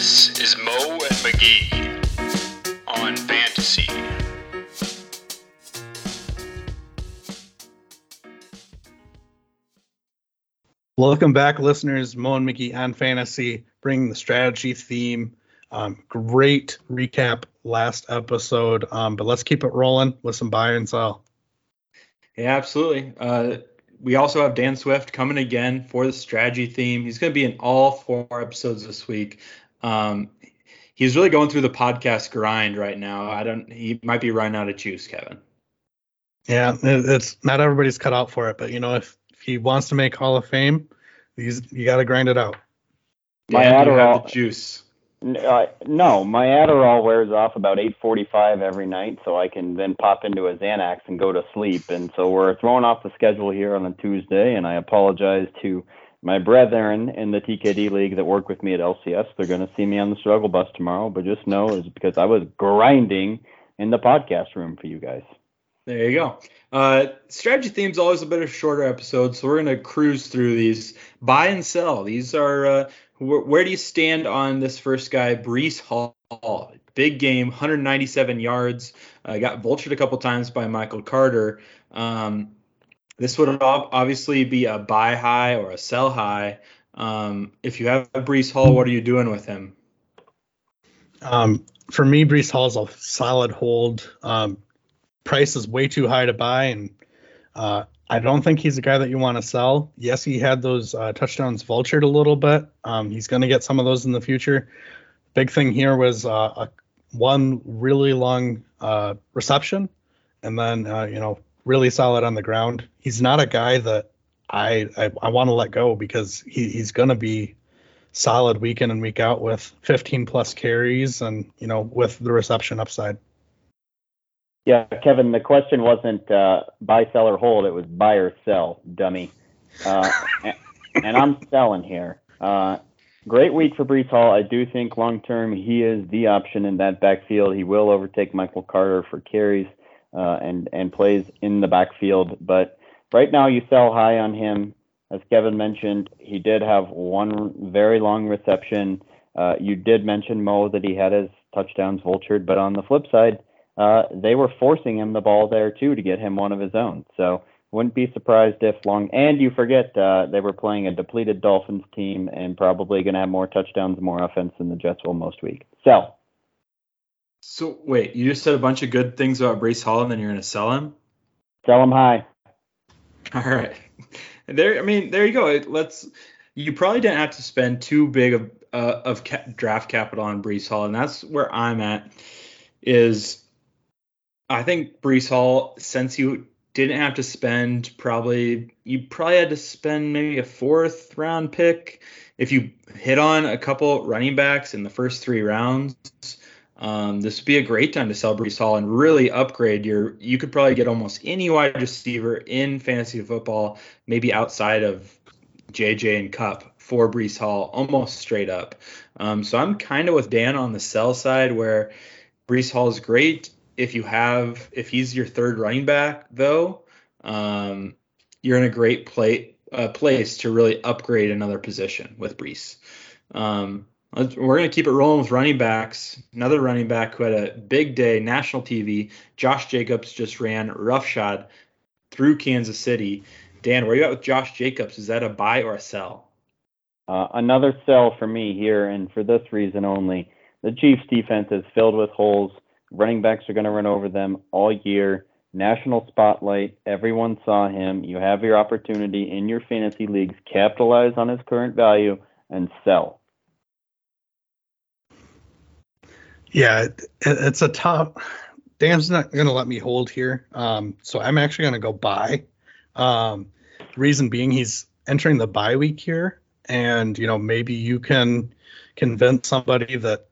This is Mo and McGee on Fantasy. Welcome back, listeners. Mo and McGee on Fantasy, bringing the strategy theme. Great recap last episode, but let's keep it rolling with some buy and sell. Yeah, absolutely. We also have Dan Swift coming again for the strategy theme. He's going to be in all 4 episodes this week. He's really going through the podcast grind right now. He might be running out of juice, Kevin. Yeah, it's not everybody's cut out for it, but if he wants to make Hall of Fame, you got to grind it out. My Adderall, the juice. No, my Adderall wears off about 8:45 every night, so I can then pop into a Xanax and go to sleep. And so we're throwing off the schedule here on a Tuesday, and I apologize to my brethren in the TKD League that work with me at LCS. They're going to see me on the struggle bus tomorrow, but just know it's because I was grinding in the podcast room for you guys. There you go. Strategy theme's always a bit of shorter episodes, so we're going to cruise through these. Buy and sell. These are where do you stand on this first guy, Breece Hall? Big game, 197 yards. Got vultured a couple times by Michael Carter. This would obviously be a buy high or a sell high. If you have Breece Hall, what are you doing with him? For me, Breece Hall is a solid hold. Price is way too high to buy, and I don't think he's a guy that you want to sell. Yes, he had those touchdowns vultured a little bit. He's going to get some of those in the future. Big thing here was one really long reception, and then really solid on the ground. He's not a guy that I want to let go because he's going to be solid week in and week out with 15 plus carries and with the reception upside. Yeah, Kevin, the question wasn't buy, sell, or hold. It was buy or sell, dummy. And I'm selling here. Great week for Breece Hall. I do think long-term he is the option in that backfield. He will overtake Michael Carter for carries and plays in the backfield. But right now you sell high on him. As Kevin mentioned, he did have one very long reception. You did mention, Mo, that he had his touchdowns vultured. But on the flip side, they were forcing him the ball there too to get him one of his own. So wouldn't be surprised if and you forget they were playing a depleted Dolphins team and probably going to have more touchdowns, more offense than the Jets will most week. Sell. So wait, you just said a bunch of good things about Breece Hall and then you're going to sell him? Sell him high. All right. There you go. You probably didn't have to spend too big of draft capital on Breece Hall, and that's where I'm at. I think Breece Hall, since you didn't have to spend you probably had to spend maybe a 4th round pick. If you hit on a couple running backs in the first 3 rounds, this would be a great time to sell Breece Hall and really upgrade you could probably get almost any wide receiver in fantasy football, maybe outside of JJ and Cup, for Breece Hall, almost straight up. So I'm kind of with Dan on the sell side where Breece Hall is great. If he's your 3rd running back, though, you're in a great place to really upgrade another position with Breece. We're going to keep it rolling with running backs. Another running back who had a big day, national TV, Josh Jacobs, just ran roughshod through Kansas City. Dan, where are you at with Josh Jacobs? Is that a buy or a sell? Another sell for me here, and for this reason only. The Chiefs' defense is filled with holes. Running backs are going to run over them all year. National spotlight. Everyone saw him. You have your opportunity in your fantasy leagues. Capitalize on his current value and sell. Yeah, it's a top. Dan's not going to let me hold here. So I'm actually going to go buy. Reason being, he's entering the bye week here. And, maybe you can convince somebody that,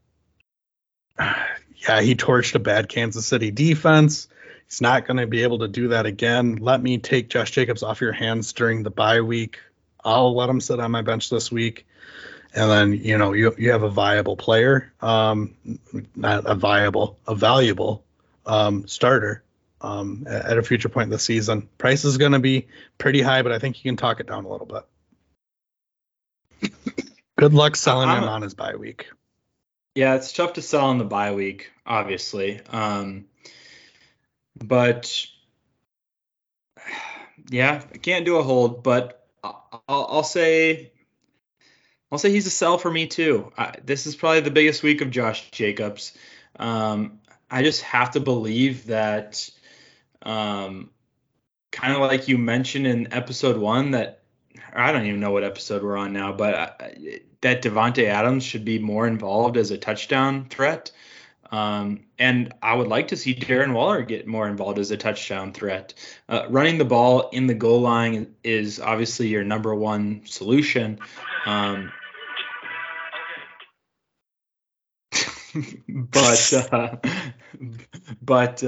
he torched a bad Kansas City defense. He's not going to be able to do that again. Let me take Josh Jacobs off your hands during the bye week. I'll let him sit on my bench this week. And then, you have a viable player, not a valuable starter at a future point in the season. Price is going to be pretty high, but I think you can talk it down a little bit. Good luck selling him on his bye week. Yeah, it's tough to sell on the bye week, obviously. But yeah, I can't do a hold, but I'll say he's a sell for me too. This is probably the biggest week of Josh Jacobs. I just have to believe that, kind of like you mentioned in episode 1, that I don't even know what episode we're on now, but that Devontae Adams should be more involved as a touchdown threat. And I would like to see Darren Waller get more involved as a touchdown threat. Running the ball in the goal line is obviously your number one solution. But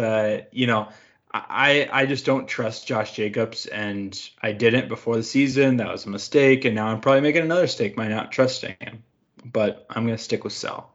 I just don't trust Josh Jacobs, and I didn't before the season. That was a mistake, and now I'm probably making another mistake by not trusting him. But I'm going to stick with sell.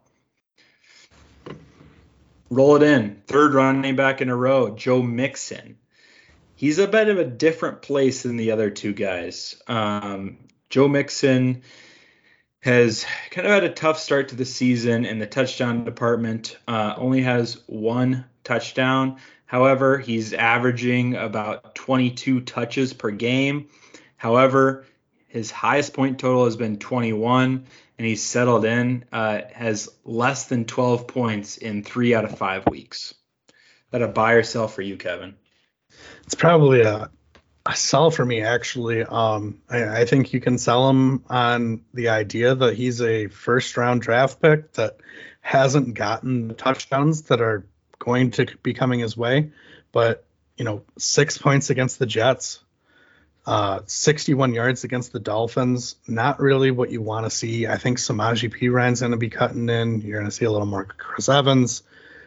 Roll it in. Third running back in a row, Joe Mixon. He's a bit of a different place than the other two guys. Joe Mixon has kind of had a tough start to the season in the touchdown department. Only has one touchdown. However, he's averaging about 22 touches per game. However, his highest point total has been 21, and he's settled in, has less than 12 points in 3 out of 5 weeks. Is that a buy or sell for you, Kevin? It's probably a sell for me, actually. I think you can sell him on the idea that he's a first-round draft pick that hasn't gotten the touchdowns that are going to be coming his way. But, 6 points against the Jets, 61 yards against the Dolphins, not really what you want to see. I think Samaje Perine's going to be cutting in. You're going to see a little more Chris Evans.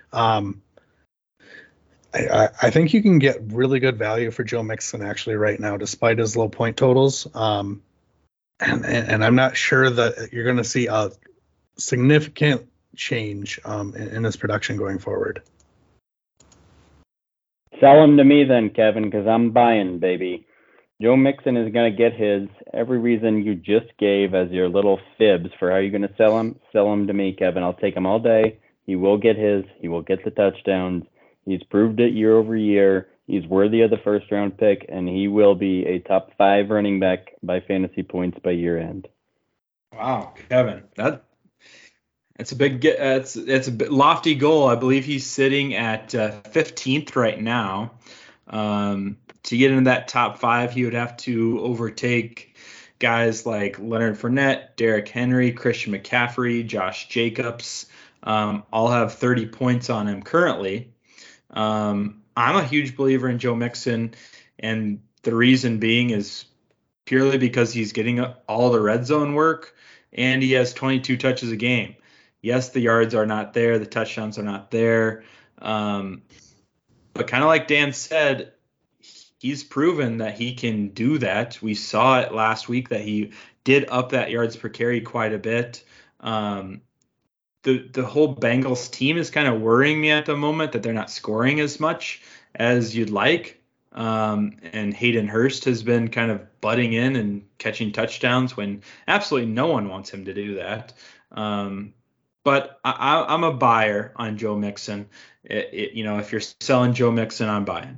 I think you can get really good value for Joe Mixon actually right now, despite his low point totals. And I'm not sure that you're going to see a significant change in his production going forward. Sell him to me then, Kevin, because I'm buying, baby. Joe Mixon is going to get his. Every reason you just gave as your little fibs for how you're going to sell him to me, Kevin. I'll take him all day. He will get his. He will get the touchdowns. He's proved it year over year. He's worthy of the first-round pick, and he will be a top 5 running back by fantasy points by year end. Wow, Kevin, that's a big it's a bit lofty goal. I believe he's sitting at 15th right now. To get into that top 5, he would have to overtake guys like Leonard Fournette, Derrick Henry, Christian McCaffrey, Josh Jacobs. All have 30 points on him currently. I'm a huge believer in Joe Mixon, and the reason being is purely because he's getting all the red zone work, and he has 22 touches a game. Yes, the yards are not there, the touchdowns are not there, but kind of like Dan said, he's proven that he can do that. We saw it last week that he did up that yards per carry quite a bit. The whole Bengals team is kind of worrying me at the moment that they're not scoring as much as you'd like. And Hayden Hurst has been kind of butting in and catching touchdowns when absolutely no one wants him to do that. But I'm a buyer on Joe Mixon. If you're selling Joe Mixon, I'm buying.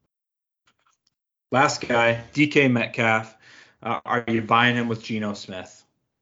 Last guy, DK Metcalf. Are you buying him with Geno Smith?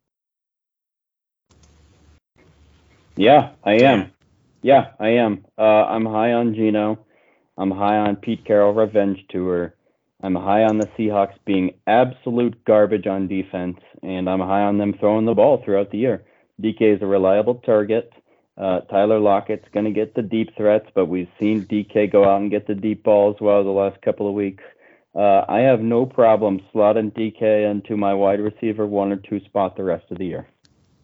Yeah, I am. I'm high on Geno. I'm high on Pete Carroll revenge tour. I'm high on the Seahawks being absolute garbage on defense, and I'm high on them throwing the ball throughout the year. DK is a reliable target. Tyler Lockett's going to get the deep threats, but we've seen DK go out and get the deep ball as well the last couple of weeks. I have no problem slotting DK into my wide receiver 1 or 2 spot the rest of the year.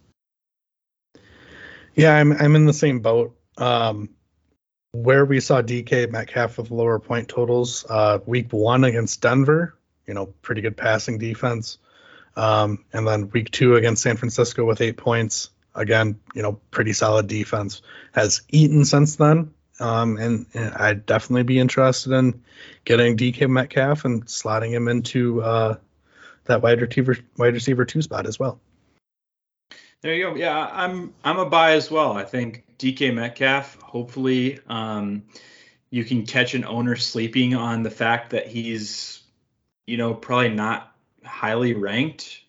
Yeah, I'm in the same boat. Where we saw DK Metcalf with lower point totals, week 1 against Denver, pretty good passing defense. And then week 2 against San Francisco with 8 points. Again, pretty solid defense. Has eaten since then. And I'd definitely be interested in getting DK Metcalf and slotting him into that wide receiver 2 spot as well. There you go. Yeah, I'm a buy as well. I think DK Metcalf. Hopefully, you can catch an owner sleeping on the fact that he's, probably not highly ranked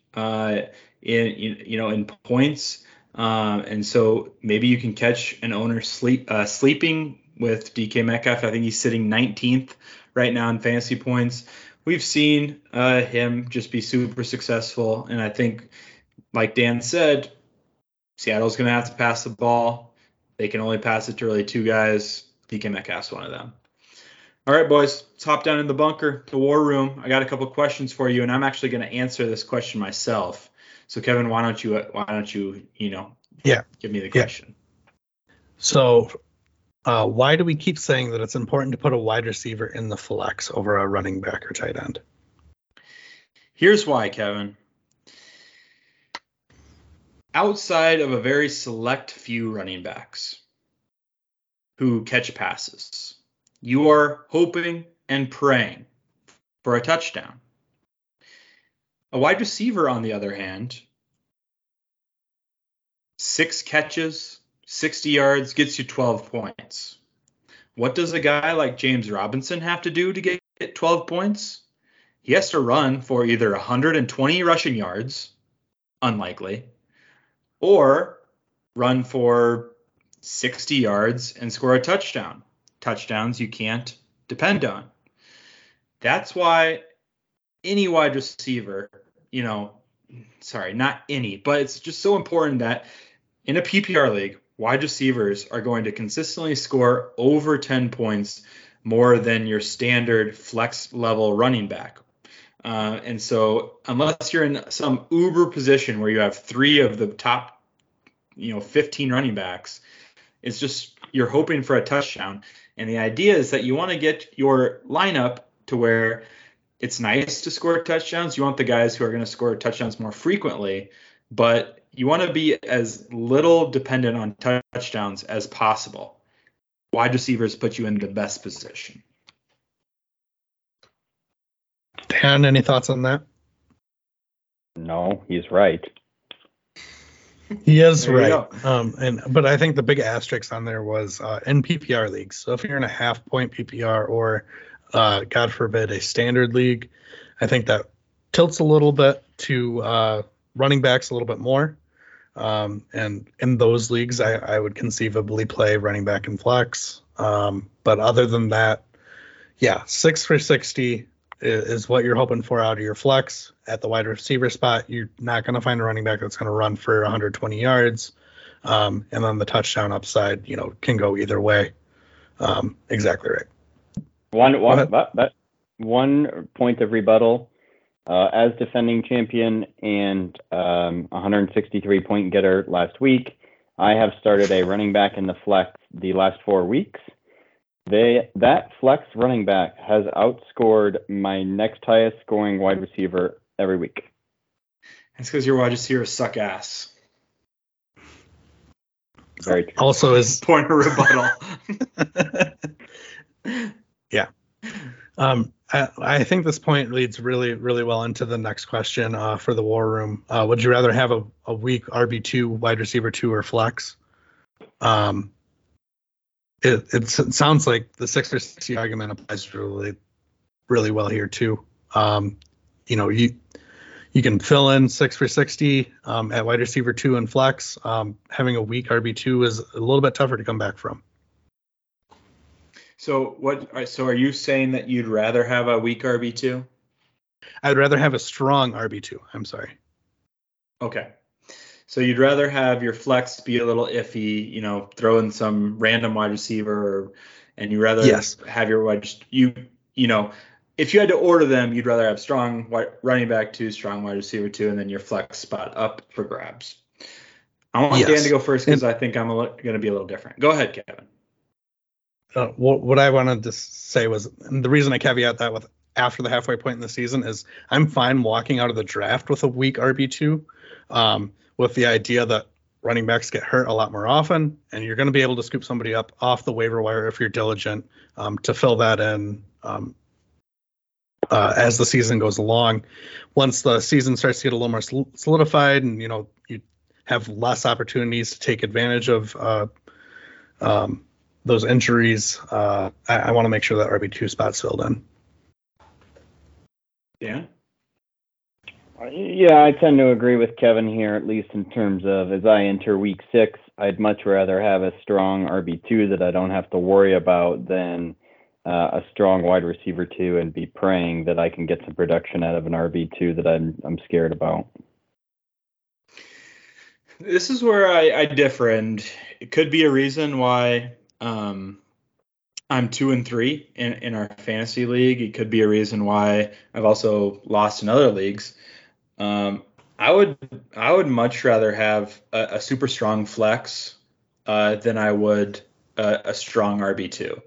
in points, and so maybe you can catch an owner sleeping with DK Metcalf. I think he's sitting 19th right now in fantasy points. We've seen him just be super successful, and I think, like Dan said, Seattle's going to have to pass the ball. They can only pass it to really two guys. DK Metcalf's one of them. All right, boys, let's hop down in the bunker, the war room. I got a couple questions for you, and I'm actually going to answer this question myself. So, Kevin, why don't you give me the question? So, why do we keep saying that it's important to put a wide receiver in the flex over a running back or tight end? Here's why, Kevin. Outside of a very select few running backs who catch passes, you are hoping and praying for a touchdown. A wide receiver, on the other hand, 6 catches, 60 yards, gets you 12 points. What does a guy like James Robinson have to do to get 12 points? He has to run for either 120 rushing yards, unlikely, or run for 60 yards and score a touchdown. Touchdowns you can't depend on. That's why any wide receiver, not any, but it's just so important that in a PPR league, wide receivers are going to consistently score over 10 points more than your standard flex level running back. And so unless you're in some uber position where you have 3 of the top, 15 running backs, it's just you're hoping for a touchdown. And the idea is that you want to get your lineup to where it's nice to score touchdowns. You want the guys who are going to score touchdowns more frequently, but you want to be as little dependent on touchdowns as possible. Wide receivers put you in the best position. Dan, any thoughts on that? No, he's right. He is There you right. But I think the big asterisk on there was in PPR leagues. So if you're in a half-point PPR or, God forbid, a standard league, I think that tilts a little bit to running backs a little bit more. And in those leagues, I would conceivably play running back and flex. But other than that, 6 for 60 is what you're hoping for out of your flex. At the wide receiver spot, you're not going to find a running back that's going to run for 120 yards. And then the touchdown upside, can go either way. Exactly right. One point of rebuttal. As defending champion and 163 point getter last week, I have started a running back in the flex the last 4 weeks. That flex running back has outscored my next highest scoring wide receiver every week. That's because your wide receivers suck ass. Very true. Also is Point of rebuttal. Yeah. I think this point leads really, really well into the next question for the war room. Would you rather have a weak RB2 wide receiver 2 or flex? It sounds like the 6 for 60 argument applies really, really well here too. You can fill in 6 for 60 at wide receiver 2 and flex. Having a weak RB2 is a little bit tougher to come back from. So are you saying that you'd rather have a weak RB2? I'd rather have a strong RB2. I'm sorry. Okay. So you'd rather have your flex be a little iffy, throw in some random wide receiver, and you rather have your if you had to order them, you'd rather have strong running back 2, strong wide receiver 2, and then your flex spot up for grabs. I want Dan to go first because I think I'm going to be a little different. Go ahead, Kevin. What I wanted to say was, and the reason I caveat that with after the halfway point in the season is I'm fine walking out of the draft with a weak RB2, with the idea that running backs get hurt a lot more often, and you're going to be able to scoop somebody up off the waiver wire if you're diligent to fill that in as the season goes along. Once the season starts to get a little more solidified and, you have less opportunities to take advantage of those injuries. I want to make sure that RB2 spot's filled in. Dan? Yeah, I tend to agree with Kevin here, at least in terms of as I enter week 6, I'd much rather have a strong RB2 that I don't have to worry about than a strong wide receiver 2 and be praying that I can get some production out of an RB2 that I'm scared about. This is where I differ, and it could be a reason why I'm 2-3 in our fantasy league. It could be a reason why I've also lost in other leagues. I would much rather have a super strong flex than I would a strong RB2.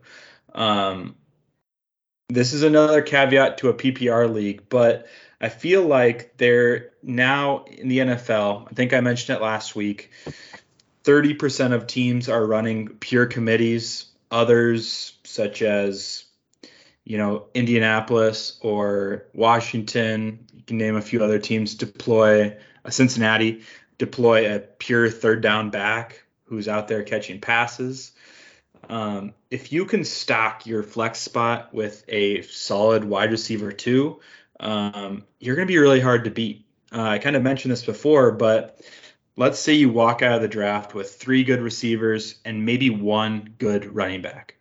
This is another caveat to a PPR league, but I feel like they're now in the NFL. I think I mentioned it last week. 30% of teams are running pure committees. Others, such as Indianapolis or Washington, you can name a few other teams, Cincinnati deploy a pure third down back who's out there catching passes. If you can stock your flex spot with a solid wide receiver 2, you're going to be really hard to beat. I kind of mentioned this before, but let's say you walk out of the draft with 3 good receivers and maybe 1 good running back.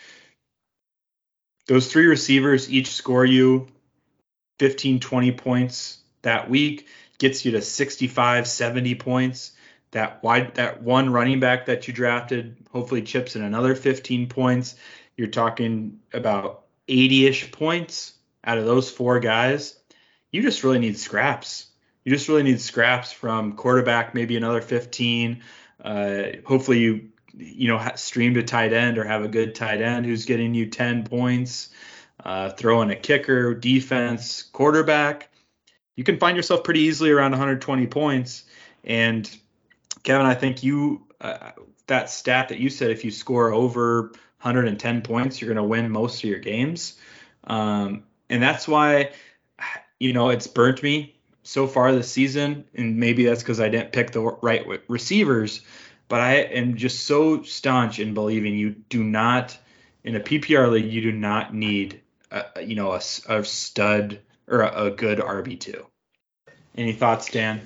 Those 3 receivers each score you 15, 20 points that week, gets you to 65, 70 points. That one running back that you drafted hopefully chips in another 15 points. You're talking about 80-ish points out of those 4 guys. You just really need scraps. You just really need scraps from quarterback, maybe another 15. Hopefully you stream to tight end or have a good tight end who's getting you 10 points. Throw in a kicker, defense, quarterback. You can find yourself pretty easily around 120 points. And Kevin, I think that stat that you said, if you score over 110 points, you're going to win most of your games. And that's why, it's burnt me so far this season. And maybe that's because I didn't pick the right receivers. But I am just so staunch in believing you do not, in a PPR league, you do not need a stud or a good RB2. Any thoughts, Dan?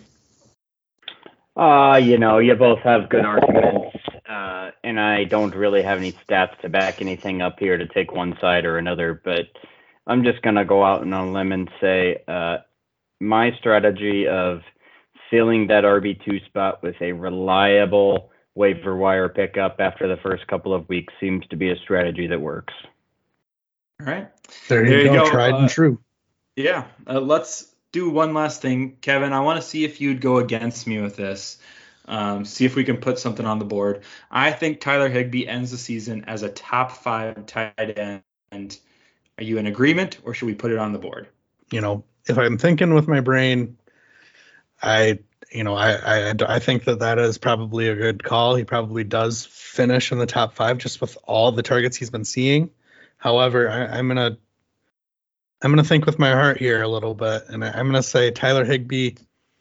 You both have good arguments, and I don't really have any stats to back anything up here to take one side or another, but I'm just going to go out on a limb and say my strategy of filling that RB2 spot with a reliable waiver wire pickup after the first couple of weeks seems to be a strategy that works. All right. There you go. Tried and true. Yeah. Let's do one last thing. Kevin, I want to see if you'd go against me with this. See if we can put something on the board. I think Tyler Higbee ends the season as a top 5 tight end. Are you in agreement, or should we put it on the board? If I'm thinking with my brain, I think that is probably a good call. He probably does finish in the top 5 just with all the targets he's been seeing. However, I'm gonna think with my heart here a little bit, and I'm gonna say Tyler Higbee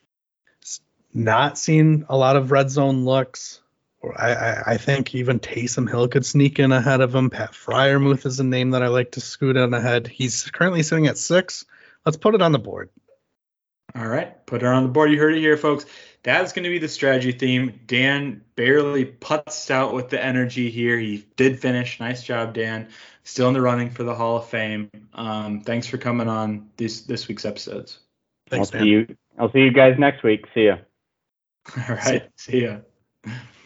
not seen a lot of red zone looks. I think even Taysom Hill could sneak in ahead of him. Pat Freiermuth is a name that I like to scoot in ahead. He's currently sitting at 6. Let's put it on the board. All right, put it on the board. You heard it here, folks. That's going to be the strategy theme. Dan barely putzed out with the energy here. He did finish. Nice job, Dan. Still in the running for the Hall of Fame. Thanks for coming on this week's episodes. Thanks, Dan. I'll see you guys next week. See ya. All right. See ya.